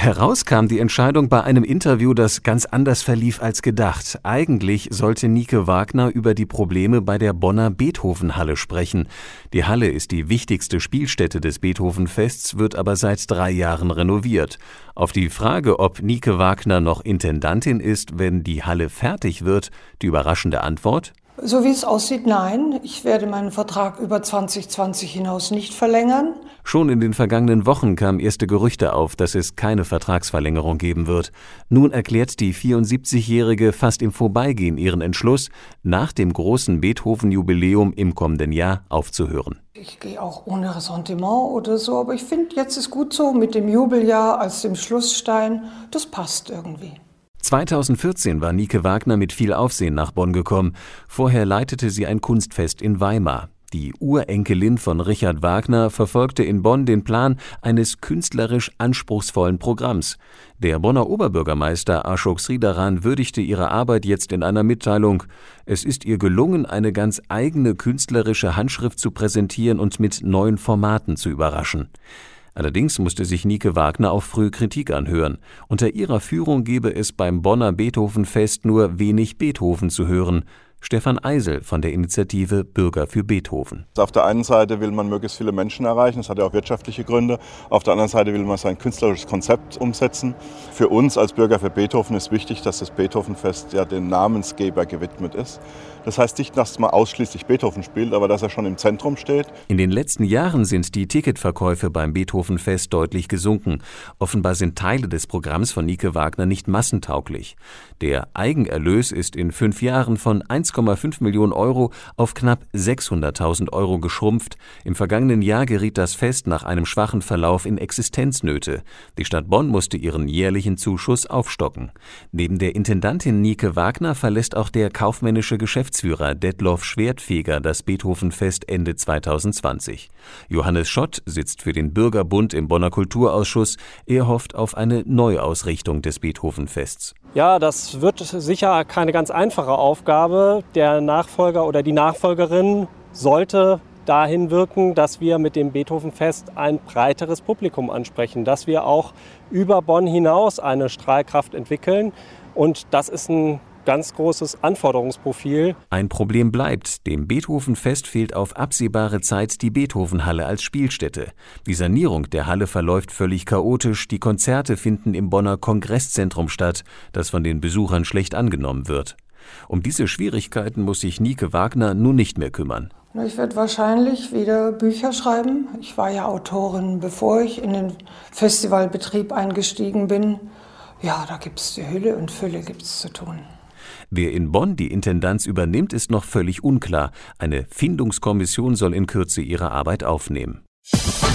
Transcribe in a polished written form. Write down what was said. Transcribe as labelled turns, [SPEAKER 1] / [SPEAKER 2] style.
[SPEAKER 1] Heraus kam die Entscheidung bei einem Interview, das ganz anders verlief als gedacht. Eigentlich sollte Nike Wagner über die Probleme bei der Bonner Beethovenhalle sprechen. Die Halle ist die wichtigste Spielstätte des Beethovenfests, wird aber seit 3 Jahren renoviert. Auf die Frage, ob Nike Wagner noch Intendantin ist, wenn die Halle fertig wird, die überraschende Antwort:
[SPEAKER 2] So wie es aussieht, nein. Ich werde meinen Vertrag über 2020 hinaus nicht verlängern.
[SPEAKER 1] Schon in den vergangenen Wochen kamen erste Gerüchte auf, dass es keine Vertragsverlängerung geben wird. Nun erklärt die 74-Jährige fast im Vorbeigehen ihren Entschluss, nach dem großen Beethoven-Jubiläum im kommenden Jahr aufzuhören.
[SPEAKER 2] Ich gehe auch ohne Ressentiment oder so, aber ich finde, jetzt ist gut so mit dem Jubeljahr als dem Schlussstein. Das passt irgendwie.
[SPEAKER 1] 2014 war Nike Wagner mit viel Aufsehen nach Bonn gekommen. Vorher leitete sie ein Kunstfest in Weimar. Die Urenkelin von Richard Wagner verfolgte in Bonn den Plan eines künstlerisch anspruchsvollen Programms. Der Bonner Oberbürgermeister Ashok Sridharan würdigte ihre Arbeit jetzt in einer Mitteilung. Es ist ihr gelungen, eine ganz eigene künstlerische Handschrift zu präsentieren und mit neuen Formaten zu überraschen. Allerdings musste sich Nike Wagner auch früh Kritik anhören. Unter ihrer Führung gebe es beim Bonner Beethovenfest nur wenig Beethoven zu hören. Stefan Eisel von der Initiative Bürger für Beethoven.
[SPEAKER 3] Auf der einen Seite will man möglichst viele Menschen erreichen, das hat ja auch wirtschaftliche Gründe. Auf der anderen Seite will man sein künstlerisches Konzept umsetzen. Für uns als Bürger für Beethoven ist wichtig, dass das Beethovenfest ja dem Namensgeber gewidmet ist. Das heißt nicht, dass man ausschließlich Beethoven spielt, aber dass er schon im Zentrum steht.
[SPEAKER 1] In den letzten Jahren sind die Ticketverkäufe beim Beethovenfest deutlich gesunken. Offenbar sind Teile des Programms von Nike Wagner nicht massentauglich. Der Eigenerlös ist in 5 Jahren von 1,5 Millionen Euro auf knapp 600.000 Euro geschrumpft. Im vergangenen Jahr geriet das Fest nach einem schwachen Verlauf in Existenznöte. Die Stadt Bonn musste ihren jährlichen Zuschuss aufstocken. Neben der Intendantin Nike Wagner verlässt auch der kaufmännische Geschäftsführer Detloff Schwertfeger das Beethovenfest Ende 2020. Johannes Schott sitzt für den Bürgerbund im Bonner Kulturausschuss. Er hofft auf eine Neuausrichtung des Beethovenfests.
[SPEAKER 4] Ja, das wird sicher keine ganz einfache Aufgabe. Der Nachfolger oder die Nachfolgerin sollte dahin wirken, dass wir mit dem Beethovenfest ein breiteres Publikum ansprechen, dass wir auch über Bonn hinaus eine Strahlkraft entwickeln. Und das ist ein ganz großes Anforderungsprofil.
[SPEAKER 1] Ein Problem bleibt. Dem Beethovenfest fehlt auf absehbare Zeit die Beethovenhalle als Spielstätte. Die Sanierung der Halle verläuft völlig chaotisch. Die Konzerte finden im Bonner Kongresszentrum statt, das von den Besuchern schlecht angenommen wird. Um diese Schwierigkeiten muss sich Nike Wagner nun nicht mehr kümmern.
[SPEAKER 2] Ich werde wahrscheinlich wieder Bücher schreiben. Ich war ja Autorin, bevor ich in den Festivalbetrieb eingestiegen bin. Ja, da gibt es die Hülle und Fülle gibt's zu tun.
[SPEAKER 1] Wer in Bonn die Intendanz übernimmt, ist noch völlig unklar. Eine Findungskommission soll in Kürze ihre Arbeit aufnehmen.